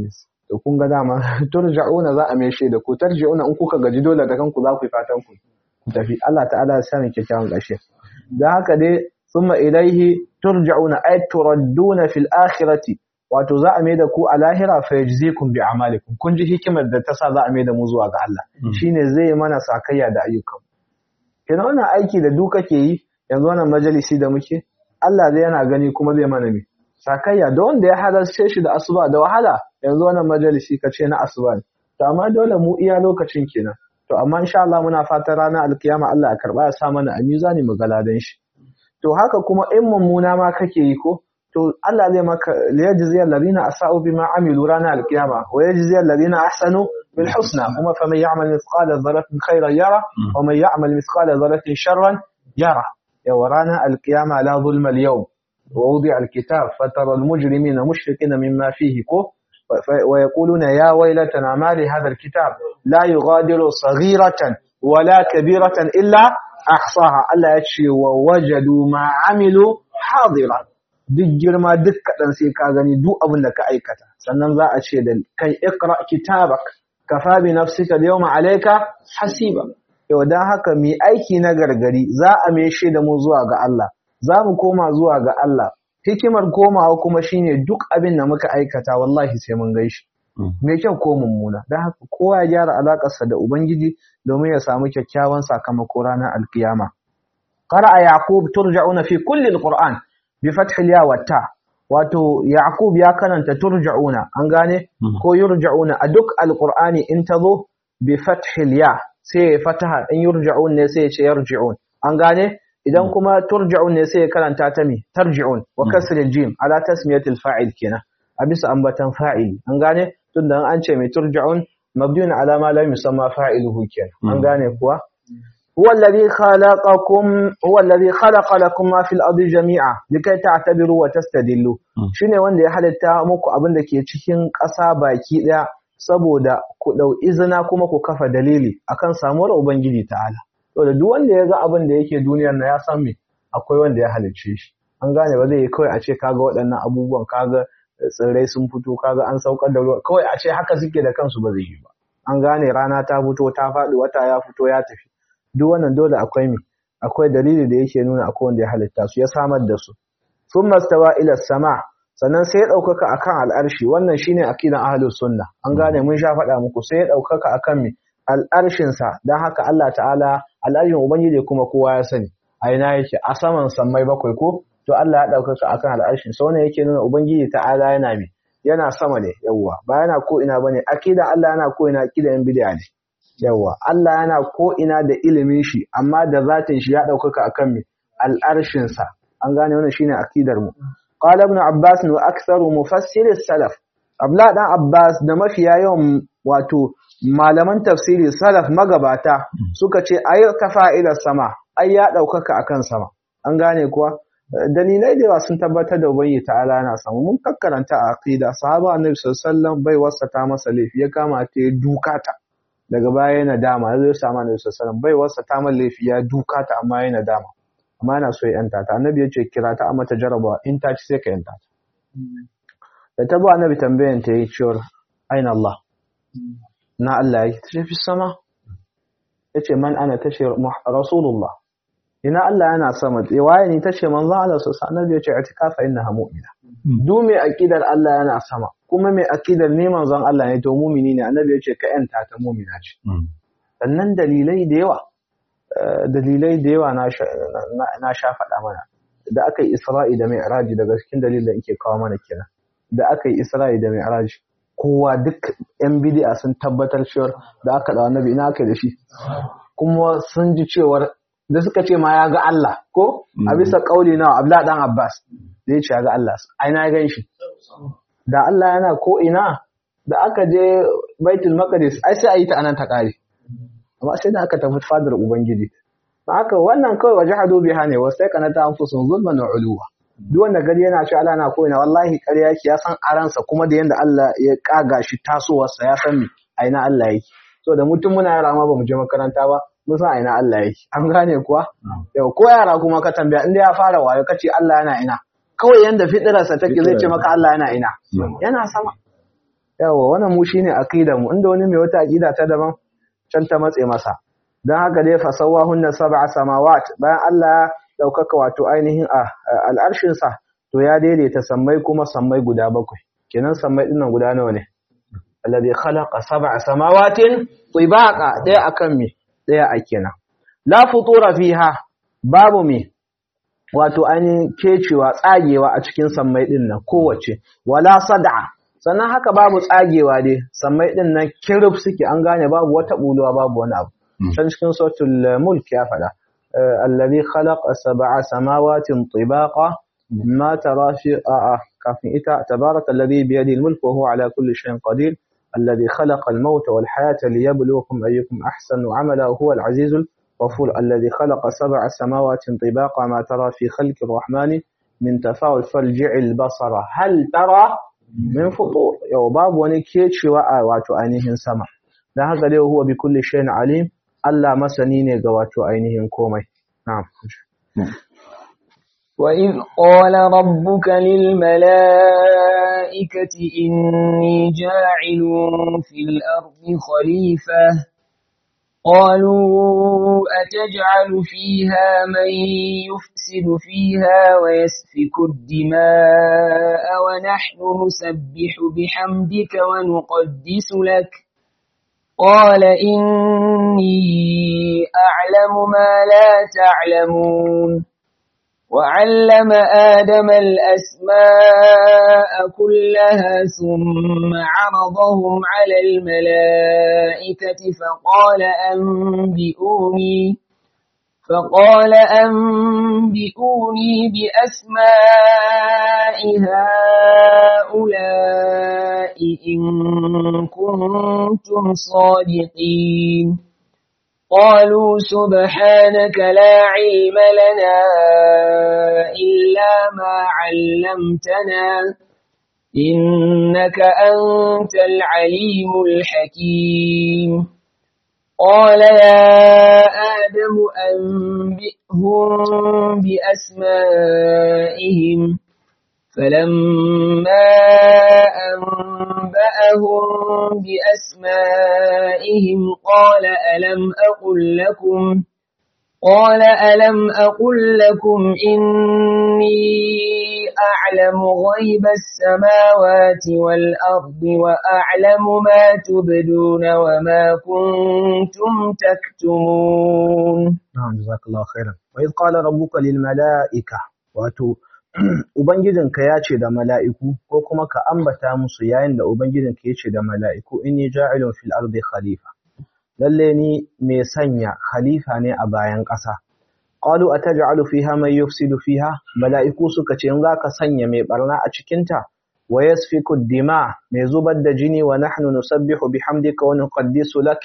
to kun ga dama turja'una za a meshe da ku tarji'una in kuka gaji dole da kanku za ku yi fatan ku tafi Allah ta'ala ya sani kyakkyawan ƙarshe dan haka dai thumma ilaihi turja'una ay turadduna fil akhirati wato za a mai da ku a lahira fa yajzikum bi a'malikum kun ji hikimar da ta sa za a mai da mu zuwa ga Allah shine zai mana sakayya da ayyukan kenan wannan aiki da duk kake yi yanzu wannan majalisi da muke Allah zai yana gani kuma zai mana ne sakayya da wanda ya halarce shi da asuba da wahala yanzu wannan majalisi kace na asuba ne to amma dole mu iya lokacin kenan to amma insha Allah muna fatan ranar alkiyama Allah ya karba ya sa mana a mizani mu galadan shi to haka kuma in mummuna ma kake yi ko to Allah zai maka liyajzi alladhina asa'u bima amilu ranar alkiyama wa yajzi alladhina ahsanu bil husna kuma faman ya'mal mithqala dharratin khayran yara wa man ya'mal mithqala dharratin sharran yara ورانا القيامة لا ظلم اليوم ووضع الكتاب فترى المجرمين مشركين مما فيه ويقولون يا ويلتنا ما لهذا الكتاب لا يغادر صغيرة ولا كبيرة إلا أحصاها ألا يتشي ووجدوا ما عملوا حاضرا دجر ما دكة سيكا غني دو أبن لك أيكتا سننزع الشيء كي اقرأ كتابك كفى بنفسك اليوم عليك حسيبا yau don haka mai aiki na gargari za a meshe da mu zuwa ga Allah za mu koma zuwa ga Allah hikimar komawa kuma shine duk abin da muka aikata wallahi sai mun gaishi mai kyau ko mummuna don haka kowa ya gyara alakarsa da ubangiji domin ya samu kyakkyawan sakamako ranar alkiyama qara'a yaqub turja'una fi kulli alquran bi fathi alya wa ta wato yaqub ya karanta turja'una an gane ko yurja'una a duk alqur'ani in tazo bi fathi alya sai fataha in yurja'un ne sai ya ce yarji'un an gane idan kuma turja'un ne sai ya karanta ta mi tarji'un wa kasr al-jim ala tasmiyatil fa'il kenan a bisa ambatan fa'ili an gane tunda an ce mai turja'un mabdun ala ma lam yusamma fa'iluhu kenan an gane kuwa huwa alladhi khalaqa lakum ma fil ardi jami'a likai ta'tabiru wa tastadillu shine wanda ya halitta muku abin da ke cikin ƙasa baki daya saboda ku dau izina kuma ku kafa dalili akan samuwar ubangiji ta'ala to da duk wanda ya ga abin da yake duniyar na ya san me akwai wanda ya halicce shi an gane ba zai yi kawai a ce kaga waɗannan abubuwan kaga tsirrai sun fito kaga an saukar da ruwa kawai a ce haka suke da kansu ba zai yi ba an gane rana ta fito ta faɗi wata ya fito ya tafi duk wannan dole akwai me akwai dalili da yake nuna akwai wanda ya halitta su ya samar da su thumma stawa ila sama sannan sai ya ɗaukaka akan al'arshi wannan shine akidan ahlus sunna an gane mun sha faɗa muku sai ya ɗaukaka akan me al'arshin sa dan haka Allah ta'ala al'arshin ubangiji kuma kowa ya sani a ina yake a saman sammai bakwai ko to Allah ya ɗaukaka akan al'arshin sa wannan yake nuna ubangiji ta'ala yana me yana sama ne yawwa ba yana ko ina bane akida Allah yana ko ina akida yan bid'a ne yawa Allah yana ko ina da ilimin shi amma da zatin shi ya daukaka akan me al'arshin sa an gane wannan shine akidar mu qala ibn abbas wa aktharu mufassir as-salaf abla dan abbas da mafiya yawan wato malaman tafsiri salaf magabata suka ce ayyuka fa'ila sama ai ya daukaka akan sama an gane kuwa dalilai da yawa sun tabbatar da ubangi ta'ala yana sama mun kakkaranta a aqida sahaba annabi sallallahu alaihi wasallam bai wasata masa laifi ya kama ta dukata daga baya yana dama zai samu annabi sallallahu alaihi wasallam bai wasata masa laifi ya dukata amma yana dama amma yana so ya yanta ta annabi ya ce kira ta amma ta jarabawa in ta ci sai ka yanta ta da ta ba annabi tambayan ta yi cewa aina Allah na Allah yake ta fi sama yace man ana tashi rasulullah ina Allah yana sama waye ne tace manzon Allah sallallahu alaihi wasallam yace i'tikafa innaha mu'mina du mai akidar Allah yana sama kuma mai akidar ne manzon Allah ne to mu'mini ne annabi yace ka yanta ta mu'mina ce sannan dalilai da yawa na sha faɗa mana da aka yi Isra'i da Mi'raj daga cikin dalilin da yake kawo mana kenan da aka yi Isra'i da Mi'raj kowa duk yan bid'a sun tabbatar cewa da aka da annabi ina aka da shi kuma sun ji cewar da suka ce ma ya ga Allah ko a bisa kauli na Abdullah dan Abbas da ya ce ya ga Allah ai na gan shi da Allah yana ko ina da aka je Baitul Maqdis ai sai ayi ta anan ta kare amma sai da aka tafi fadar ubangiji haka wannan kawai wajhadu biha ne wasai kana ta anfusun zulman wa uluwa duk wanda gari yana cewa Allah na ko ina wallahi ƙarya yake ya san aransa kuma da yanda Allah ya kaga shi tasowarsa ya san me aina Allah yake so da mutum muna yara ma bamu je makaranta ba mun san aina Allah yake an gane kuwa yau ko yara kuma ka tambaya inda ya fara wayo kace Allah yana ina kawai yanda fitirarsa take zai ce maka Allah yana ina yana sama yawa wannan mu shine aqidar mu inda wani mai wata aqida ta daban can ta matse masa dan haka dai fasawahunna sab'a samawat bayan Allah daukaka wato ainihin al'arshin sa to ya daidaita sammai kuma sammai guda bakwai kenan sammai dinnan guda nawa ne alladhi khalaqa sab'a samawatin tibaqa daya akan me daya a kenan la futura fiha babu me wato ainihin kecewa tsagewa a cikin sammai dinnan kowace wala sad'a sannan haka babu tsagewa dai sammai dinnan kirif suke an gane babu wata buluwa babu wani abu can cikin suratul mulk ya fada alladhi khalaqa sab'a samawatin tibaqa ma tara fi kafin ita tabaraka alladhi bi yadihi almulk wa huwa ala kulli shay'in qadir alladhi khalaqa almauta wal hayata liyabluwakum ayyukum ahsanu amala wa huwa alazizul ghafur alladhi khalaqa sab'a samawatin tibaqa ma tara fi khalqi arrahmani min tafawut farji'il basara hal tara min futur yau babu wani kecewa a wato ainihin sama dan haka dai huwa bi kulli shay'in alim Allah masani ne ga wato ainihin komai na'am wa in qala rabbuka lil malaikati inni ja'ilun fil ardi khalifah قالوا أتجعل فيها من يفسد فيها ويسفك الدماء ونحن نسبح بحمدك ونقدس لك قال إني أعلم ما لا تعلمون وعلم آدم الأسماء كلها ثم عرضهم على الملائكة فقال أنبئوني بأسماء هؤلاء إن كنتم صادقين قالوا سبحانك لا علم لنا إلا ما علمتنا إنك أنت العليم الحكيم قال يا آدم أنبئهم بأسمائهم فلما أنبأهم بأسمائهم قال ألم أقل لكم إني أعلم غيب السماوات والأرض وأعلم ما تبدون وما كنتم تكتمون نعم جزاك الله خيرا وإذ قال ربك للملائكة واتو Ubangijinka ya ce da mala'iku ko kuma ka ambata musu yayin da Ubangijinka ya ce da mala'iku inni ja'ilun fil ardi khalifa lalle ni mai sanya khalifa ne a bayan ƙasa. Qalu ataj'alu fiha man yufsidu fiha, mala'iku suka ce in zaka sanya mai barna a cikin ta wa yasfiku dima, mai zubar da jini, wa nahnu nusabbihu bihamdika wa nuqaddisu lak,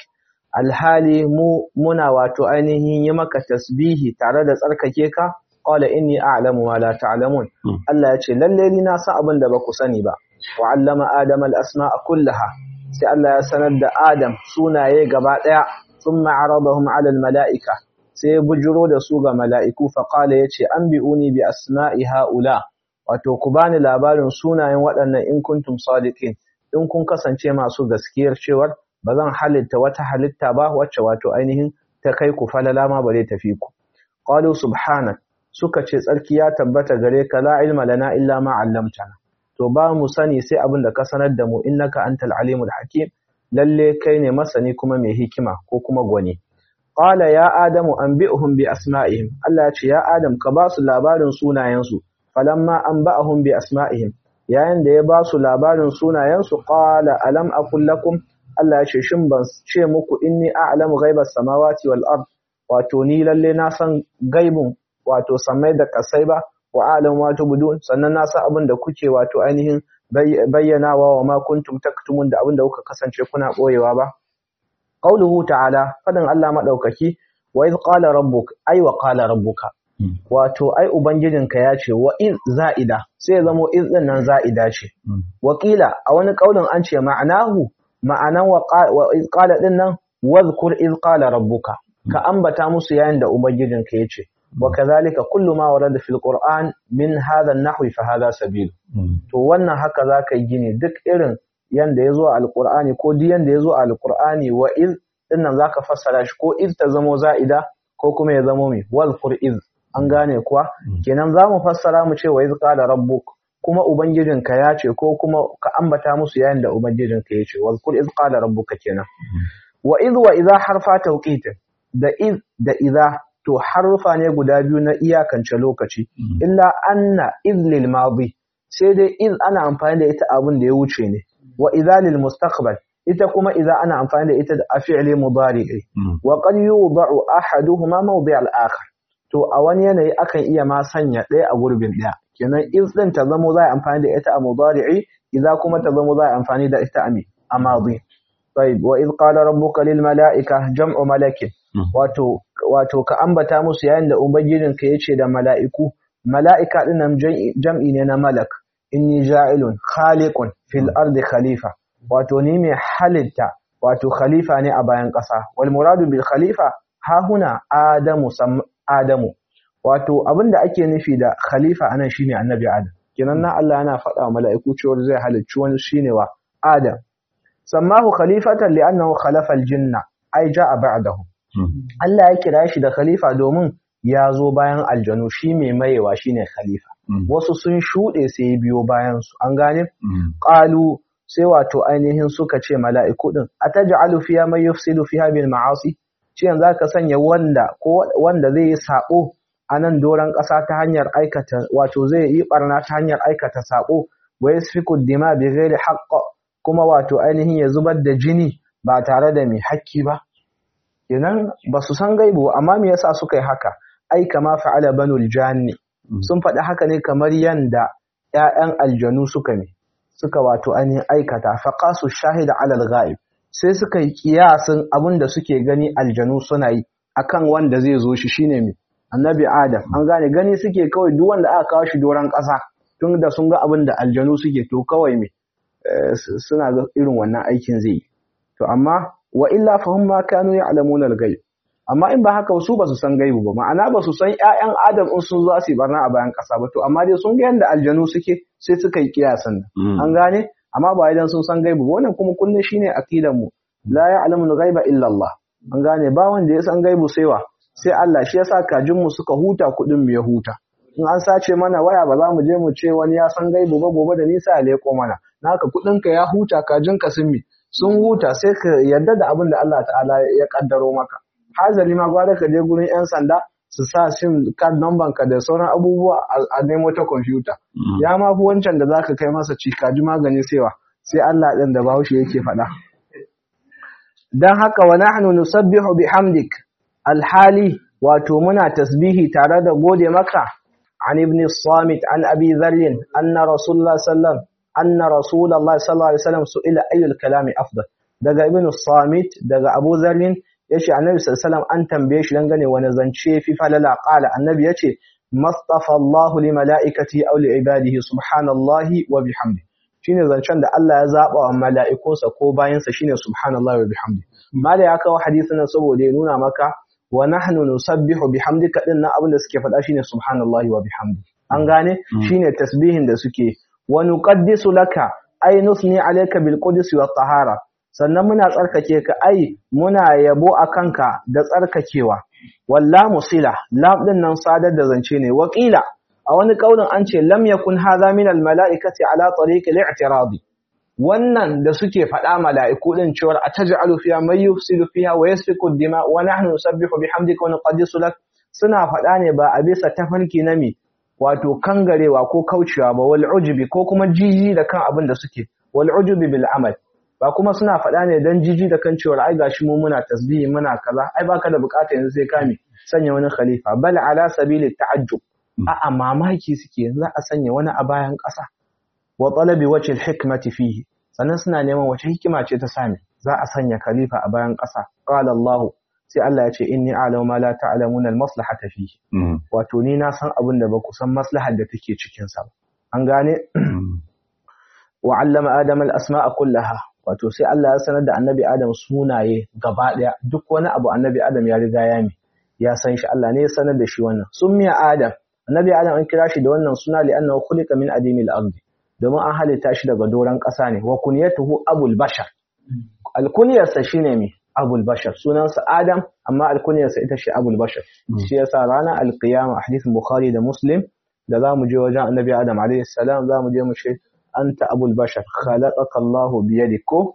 alhali muna wato ainihin yi maka tasbihi tare da tsarkake ka. Qala inni a'lamu ma la ta'lamun, Allah ya ce lalle ni na san abin da ba ku sani ba. Wa 'allama adama al-asma'a kullaha, sai Allah ya sanar da Adam sunaye gaba daya, thumma 'aradahum 'ala al-mala'ika, sai bujuro da su ga mala'iku. Fa qala yace anbi'uni bi asma'i ha'ula, wato ku bani labarin sunayen waɗannan in kuntum sadiqin, in kun kasance masu gaskiyar cewar ba zan halitta wata halitta ba wacce wato ainihin ta kai ku falala ma bare tafi ku. Qalu subhanak, suka ce tsarki ya tabbata gare ka, la ilma lana illa ma 'allamtana, to ba mu sani sai abin da ka sanar da mu, innaka antal alimul hakim, lalle kai ne masani kuma mai hikima ko kuma gwani. Qala ya adamu anbi'uhum bi asma'ihim, Allah ya ce ya adam ka ba su labarin sunayensu. Falamma anba'ahum bi asma'ihim, yayin da ya ba su labarin sunayensu, qala alam aqul lakum, Allah ya ce shin ban ce muku inni a'lamu ghaibas samawati wal ard, wato ni lalle na san gaibun wato samai da kasai ba, wa a'lamu ma tubdun, sannan na san abin da kuke wato ainihin bayyanawa, wa ma kuntum taktumun, da abin da kuka kasance kuna boyewa ba. Qauluhu ta'ala, fadin Allah madaukaki, wa iz qala rabbuk, ay wa qala rabbuka, wato ai ubangijinka ya ce, wa iz za'ida, sai ya zamo iz din nan za'ida ce. Wakila a wani kaulin an ce ma'anan wa iz qala din nan wadhkur iz qala rabbuka, ka ambata musu yayin da ubangijinka ya ce. Wa kadhalika kullu ma warada fil qur'an min hadha an-nahwi fa hadha sabil. To wannan haka zaka yi gini duk irin yanda yazo a alqur'ani ko duk yanda yazo a alqur'ani, wa iz dinnan zaka fassara shi ko iz ta zamo za'ida ko kuma ya zamo mai wadhkur iz, an gane kuwa. Kenan zamu fassara mu ce wa iz qala rabbuk, kuma ubangijinka ya ce, ko kuma ka ambata musu yayin da ubangijinka ya ce, wadhkur iz qala rabbuka kenan. Wa iz wa idha harfa tawqit, da iz da idha to harufa ne guda biyu na iyakance lokaci, illa anna iz lil madi, sai dai iz ana amfani da ita abin da ya wuce ne, wa idha lil mustaqbal, ita kuma idza ana amfani da ita a fi'li mudari'i, wa qad yudau ahaduhuma mawdi' al-akhar, to a wani yanayi akan iya ma sanya ɗaya a gurbin ɗaya, kenan iz din ta zamo za a amfani da ita a mudari'i, idza kuma ta zamo za a amfani da ita a madi. طيب wa iz qala rabbuka lil mala'ika jam'u malakin, wato ka ambata musu yayin da ubangijinka yace da mala'iku, mala'ika dinnan jam'i ne na malak, inni ja'ilun khaliqun fil ardi khalifa, wato ni mai halitta wato khalifa ne a bayan ƙasa. Wal muradu bil khalifa ha huna adamu, wato abinda ake nufi da khalifa anan shine annabi Adam, kenan na Allah yana faɗa wa mala'iku cewa zai halicci wani shine wa Adam. Sammahu khalifatan li'annahu khalafa al-jinna, ai ja'a ba'dahu. Allah ya kira shi da khalifa domin ya zo bayan aljanu, shi mai mayewa shine khalifa. Wasu sun shuɗe sai ya biyo bayan su, an gane? Qalu, sai wato ainihin suka ce mala'iku din, ataj'alu fiha man yufsidu fiha bil ma'asi, shi yanzu zaka sanya wanda zai yi sabo a nan doran ƙasa ta hanyar aikata, wato zai yi barna ta hanyar aikata sabo, wa yasfiku dima bi ghairi haqq, kuma wato ainihin ya zubar da jini ba tare da mai hakki ba. Kenan ba su san gaibu, amma me yasa suka yi haka? Ai kama fa'ala banul janni, sun faɗi haka ne kamar yanda ƴaƴan aljanu suka wato ainihin aikata, faqasu shahida ala al-ghaib, sai suka yi kiyasin abin da suke gani aljanu suna yi akan wanda zai zo shi shine mai annabi Adam. An gani suke kawai duk wanda aka kawo shi doran ƙasa, tun da sun ga abin da aljanu suke, to kawai mai suna ga irin wannan aikin zai yi. To amma wa illa fahum ma kanu ya'lamuna al-ghaib, amma in ba haka su ba su san gaibu ba, ma'ana ba su san ƴaƴan Adam in sun zo su barna a bayan ƙasa ba, to amma dai sun ga yanda aljanu suke sai suka yi kiyasan. An gane, amma ba idan sun san gaibu ba. Wannan kuma kullun shine aqidar mu, la ya'lamu al-ghaiba illa Allah. An gane, ba wanda ya san gaibu sai Allah. Shi yasa kajin mu suka huta, kudin mu ya huta. In an sace mana waya ba za mu je mu ce wani ya san gaibu ba, gobe da nisa ya leko mana. Naka kudin ka ya huta, kajin ka sun huta, sai ka yarda da abin da Allah ta'ala ya kaddaro maka. Hazali ma gwada ka je gurin yan sanda su sa sim card number ka da sauran abubuwa a nemo ta computer. Ya ma fi wancan da zaka kai masa cikaji magani sai Allah din da Bahaushe yake faɗa. dan haka wa nahnu nusabbihu bihamdik alhali wato muna tasbihi tare da gode maka an ibn as-samit an abi dharr anna rasulullah sallallahu alaihi wasallam su'ila ayyul kalami afdal daga ibn as-samit daga abu dharr yace annabi sallallahu alaihi wasallam an tambaye shi dangane wani zance fi falala qala annabi yace mastafa Allahu li malaikati aw li ibadihi subhanallahi wa bihamdi shine zancen da Allah ya zaba wa mala'ikunsa ko bayansa shine subhanallahi wa bihamdi mala ya kawo hadisin nan saboda ya nuna maka wa nahnu nusabbihu bihamdika din nan abin da suke faɗa shine subhanallahi wa bihamdi an gane shine tasbihin da suke wa nuqaddisu laka ay nusni alayka bil qudus wa tahara sannan muna tsarkake ka ai muna yabo akanka da tsarkakewa walla musila lam din nan sadar da zance ne waqila a wani kaulin an ce lam yakun hadha min al malaikati ala tariq al i'tiradi wannan da suke faɗa mala'iku din cewa ataj'alu fiha may yufsidu fiha wa yasfiku ad-dima wa nahnu nusabbihu bihamdika wa nuqaddisu lak suna faɗa ne ba a bisa tafarki na mi wato kangarewa ko kaucewa ba wal ujbi ko kuma jiji da kan abin da suke wal ujbi bil amal ba kuma suna faɗa ne dan jiji da kan cewa ai gashi mu muna tasbihi muna kaza ai baka da bukata yanzu sai kame sanya wani khalifa bal ala sabili ta'ajjub a mamaki suke za a sanya wani a bayan ƙasa wa talabi wajhi al-hikmati fihi sannan suna neman wace hikima ce ta sami za a sanya khalifa a bayan ƙasa qala Allah sai Allah ya ce inni a'lamu ma la ta'lamuna al-maslahata fihi wato ni na san abin da ba ku san maslahar da take cikin sa an gane wa 'allama adama al-asma'a kullaha wato sai Allah ya sanar da annabi Adam sunaye gaba daya duk wani abu annabi Adam ya riga ya san shi Allah ne ya sanar da shi wannan summiya Adam annabi Adam an kira shi da wannan suna li annahu khuliqa min adimil ardi domin an halitta shi daga doran ƙasa ne wa kunyatuhu abul bashar alkunyarsa shine me abul bashar sunansa Adam amma alkunyarsa ita ce abul bashar shi yasa ranar alqiyama hadisin Bukhari da Muslim da zamu je wajen annabi Adam alayhi salam zamu je mu ce anta abul bashar khalaqaka Allahu bi yadiko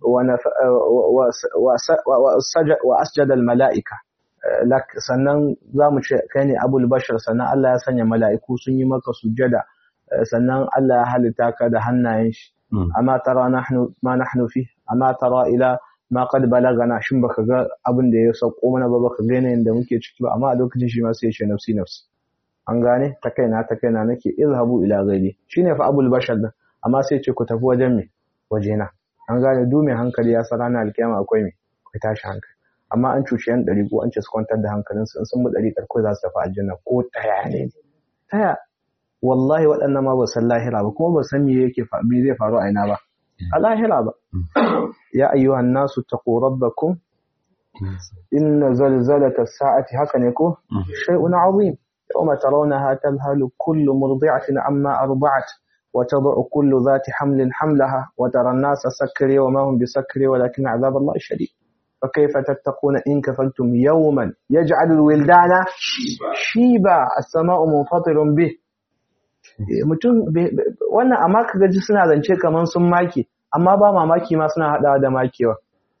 wa asjada al malaika sannan zamu ce kai ne abul bashar sannan Allah ya sanya mala'iku sun yi maka sujada sannan Allah ya halitta ka da hannayen shi amma tara nahnu fi amma tara ila ma qad balagana shin baka ga abin da ya sauko mana ba baka ga yanayin da muke ciki ba amma a lokacin shi ma sai ya ce nafsi an gane ta kaina nake izhabu ila ghairi shine fa abul bashar da amma sai ce ku tafi wajen me wajena an gane du mai hankali ya san ranar alkiyama akwai me akwai tashi hankali amma an cuci yan dari ko an ce su kwantar da hankalinsu in sun mu dari karko za su tafi aljanna ko taya ne taya wallahi waɗannan ma ba san lahira ba kuma ba san me yake zai faru a ina ba a lahira ba ya ayyuhan nasu taqu rabbakum inna zalzalata as-sa'ati haka ne ko shay'un 'azim yawma tarawnaha tadhhalu kullu murdi'atin amma arda'at wa tad'u kullu dhati hamlin hamlaha wa tara an-nasa sakri wa ma hum bisakri walakin 'adhab Allah shadid فكيف تتقون إن كفرتم يوما يجعل الولدان شيبا السماء منفطر به mutum wannan amma kaga ji suna zance kaman sun maki amma ba mamaki ma suna hadawa da makewa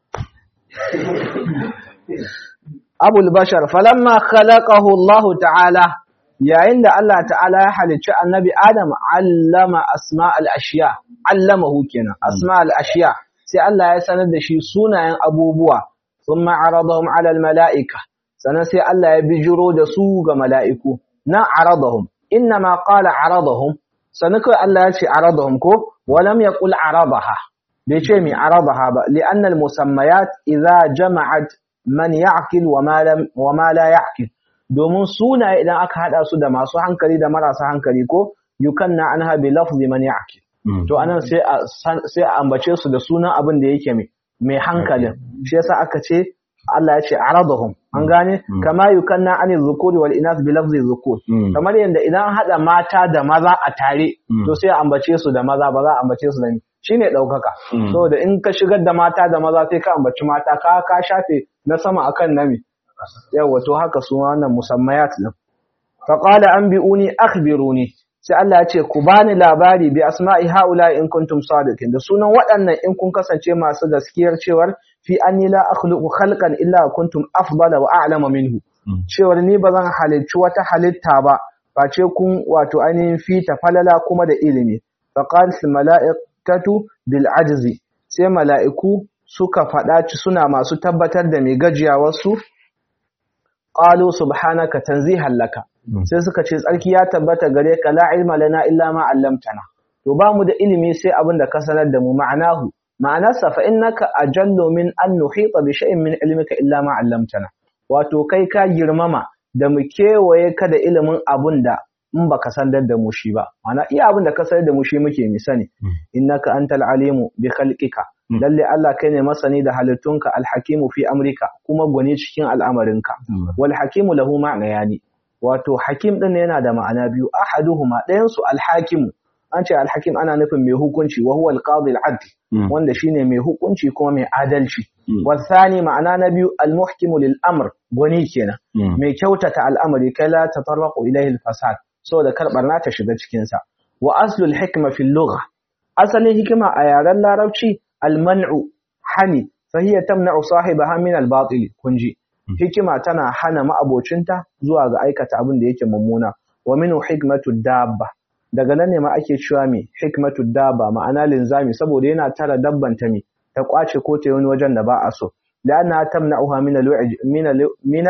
Abul Bashar falamma khalaqahu Allah ta'ala yayin da Allah ta'ala ya halicci annabi Adam allama asma'al ashiya allamahu kenan asma'al ashiya sai Allah ya sanar da shi sunayen abubuwa thumma aradahum 'ala al mala'ika sannan sai Allah ya bijiro da su ga mala'iku na aradahum إنما قال عرضهم سنكر الله يشي عرضهم كو ولم يقل عرضها بيشيمي عرضها لأن المسميات إذا جمعت من يعقل وما لا يعقل domin suna idan aka hada su da masu hankali da marasa hankali ko yukanna anha bi lafzi man ya'qil to anan sai a ambace su da sunan abin da yake mai hankalin shi yasa aka ce Allah ya ce aradahum an gane kama yukanna ani dhukuri wal inas bi lafzi dhukur kamar yanda idan hada mata da maza a tare to sai a ambace su da maza ba za a ambace su da ni shine daukaka saboda in ka shigar da mata da maza sai ka ambaci mata ka shafe na sama akan nami yawa to haka su wannan musammayat din fa qala anbi'uni akhbiruni sai Allah ya ce ku bani labari bi asma'i haula in kuntum sadiqin da sunan waɗannan in kun kasance masu gaskiyar cewar fi anni la akhluqu khalqan illa kuntum afdala wa a'lama minhu cewar ni bazan halicci wata halitta ba face kun wato ainihin fita falala kuma da ilimi fa qala al mala'ikatu bil ajzi sai mala'iku suka faɗa suna masu tabbatar da mai gajiyawarsu qalu subhanaka tanzihan laka sai suka ce tsarki ya tabbata gare ka la ilma lana illa ma 'allamtana to ba mu da ilimi sai abin da ka sanar da mu ma'anarsa fa innaka ajallu min an nuhita bi shay'in min ilmika illa ma 'allamtana wato kai ka girmama da mu kewaye ka da ilimin abun da in baka sanar da mu shi ba ma'ana iya abin da ka sanar da mu shi muke mi sani innaka antal alimu bi khalqika lalle Allah kai ne masani da halittunka alhakimu fi amrika kuma gwani cikin al'amarinka wal hakimu lahu ma'na yani wato hakim din yana da ma'ana biyu ahaduhuma ɗayan su alhakimu an ce alhakim ana nufin mai hukunci wa huwa alqadi al'adl wanda shine mai hukunci kuma mai adalci wasani ma'ana na biyu almuhkimu lil amr gwani kenan mai kyautata al'amari kai la tatarraqu ilayhi alfasad saboda karbarna ta shiga cikin sa wa aslul hikma fil lugha asalin hikima a yaren larabci alman'u hani fahiya tamna'u sahibaha min albatil kunji hikima tana hana ma'abocinta zuwa ga aikata abin da yake mummuna wa minhu hikmatu dabba daga nan ne ma ake cewa me hikmatu dabba ma'ana linzami saboda yana tara dabban ta me ta kwace ko ta wani wajen da ba a so la'anna tamna'uha min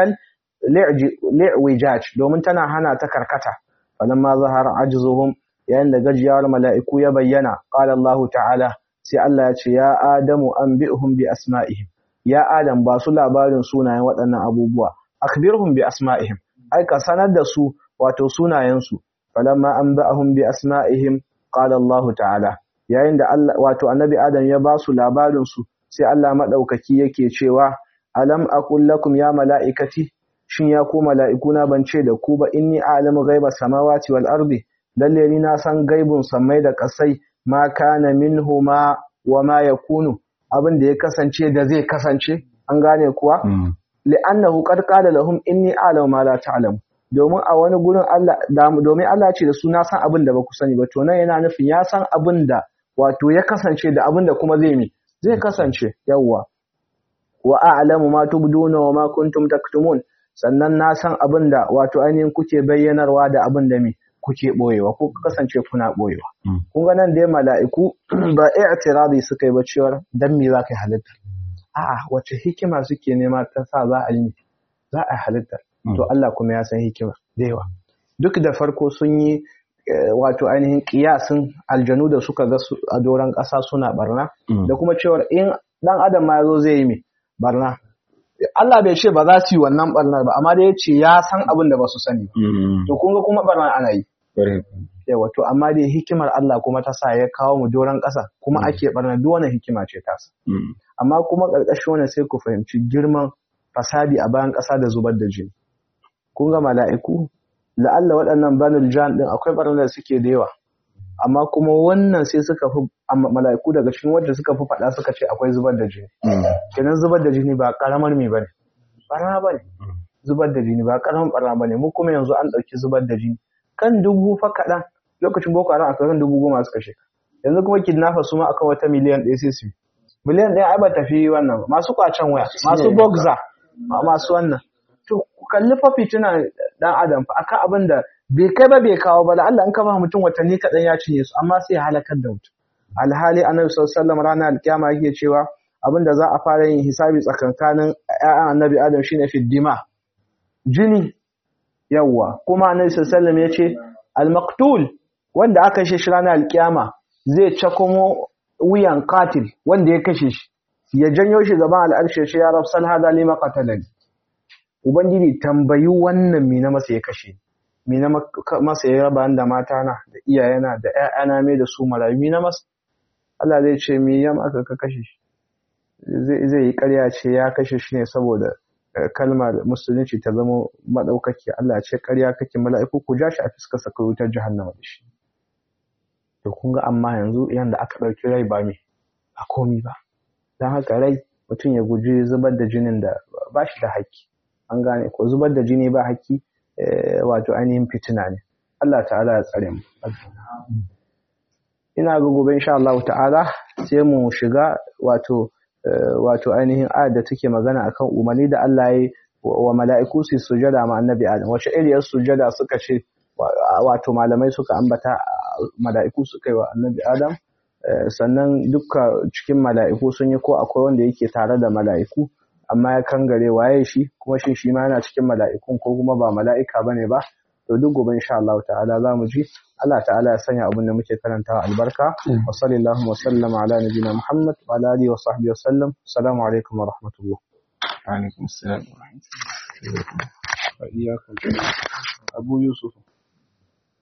al-li'wijaj domin tana hana ta karkata falamma zahara ajzuhum yayin da gajiyar mala'iku ya bayyana qala Allah ta'ala sai Allah ya ce ya adamu anbi'hum bi asma'ihim ya adam ba su labarin sunayen waɗannan abubuwa akhbirhum bi asma'ihim ai ka sanar da su wato sunayen su falamma anba'hum bi asma'ihim qala Allah ta'ala yayin da Allah wato annabi adam ya ba su labarin su sai Allah madaukaki yake cewa alam aqul lakum ya mala'ikati shin ya ku mala'ikuna ban ce da ku ba inni a'lamu ghaiba samawati wal ardi lalle ni na san gaibun samai da kasai ma kana minhuma wa ma yakunu abin da ya kasance da zai kasance an gane kuwa li'annahu qad qala lahum inni a'lamu ma la ta'lamu domin a wani gurin Allah domin Allah ce da su na san abin da ba ku sani ba to nan yana nufin ya san abin da wato ya kasance da abin da kuma zai kasance yawwa wa a'lamu ma tubduna wa ma kuntum taktumun sannan na san abin da wato ainihin kuke bayyanarwa da abin da kuke boyewa ko kasance kuna boyewa kun ga nan dai mala'iku ba i'tiradi suka yi ba cewa dan me zaka halitta a'a wace hikima suke nema ta sa za a halitta to Allah kuma ya san hikima da yawa duk da farko sun yi wato ainihin kiyasin aljanu da suka ga a doran ƙasa suna barna da kuma cewa in dan adam ma yazo zai yi me barna Allah bai ce ba za su yi wannan barnar ba amma dai ya ce ya san abin da ba su sani to kun ga kuma barna ana yi yawa to amma dai hikimar Allah kuma ta sa ya kawo mu doran ƙasa kuma ake barna duk wannan hikima ce ta sa amma kuma ƙarƙashin wannan sai ku fahimci girman fasadi a bayan ƙasa da zubar da jini kun ga mala'iku la'alla waɗannan banul jan din akwai barna da suke da yawa amma kuma wannan sai suka fi mala'iku daga cikin wanda suka fi faɗa suka ce akwai zubar da jini kenan zubar da jini ba karamar me bane barna bane zubar da jini ba karamar barna bane mu kuma yanzu an dauki zubar da jini kan dubu fa kadan lokacin boko haram akan 10,000 suka sheka yanzu kuma kidnapper su ma akan wata miliyan 1 sai su miliyan 1 ai ba tafi wannan masu kwacen waya masu boxer masu wannan to kalli fa fitina dan adam fa akan abin da bai kai ba bai kawo ba Allah in ka ba mutum watanni kadan ya cinye su amma sai ya halakar da mutum alhali annabi sallallahu alaihi wasallam ranar alkiyama yake cewa abinda za a fara yin hisabi tsakankanin ƴaƴan annabi adam shine fiddima jini yawa kuma annabi sallallahu alaihi wasallam yace al-maqtul wanda aka kashe shi ranar alkiyama zai cakomo wuyan qatil wanda ya kashe shi ya janyo shi gaban al'arshi ya rab sal hada lima qatalani ubangiji tambayi wannan me na masa ya kashe me na masa ya raba da matana da iyayena da ƴaƴana me da su marayu me na masa Allah zai ce me ya maka ka kashe shi zai yi ƙarya ce ya kashe shi ne saboda kalmar musulunci ta zama madaukaki Allah ya ce ƙarya kake mala'iku ku ja shi a fuskar sa kai wutar jahannama da shi to kun ga amma yanzu yanda aka dauki rai ba me a komi ba dan haka rai mutum ya guji zubar da jinin da ba shi da haƙƙi an gane ko zubar da jini ba haƙƙi wato ainihin fitina ne Allah ta'ala ya tsare mu ina ga gobe insha Allah ta'ala sai mu shiga wato ainihin ayat da take magana akan umarni da Allah ya wa mala'iku su sujada ma annabi Adam wace iriyar sujada suka ce wato malamai suka ambata mala'iku suka yi wa annabi Adam sannan dukka cikin mala'iku sun yi ko akwai wanda yake tare da mala'iku amma ya kangare waye shi kuma shi ma yana cikin mala'ikun ko kuma ba mala'ika bane ba to duk gobe insha Allah ta'ala zamu ji Allah ta'ala ya sanya abin da muke karantawa albarka wa sallallahu wa sallama ala nabiyina Muhammad wa ala alihi wa sahbihi wa sallam assalamu alaikum wa rahmatullah wa alaikum assalam wa rahmatullahi wa barakatuh wa iyyakum Abu Yusuf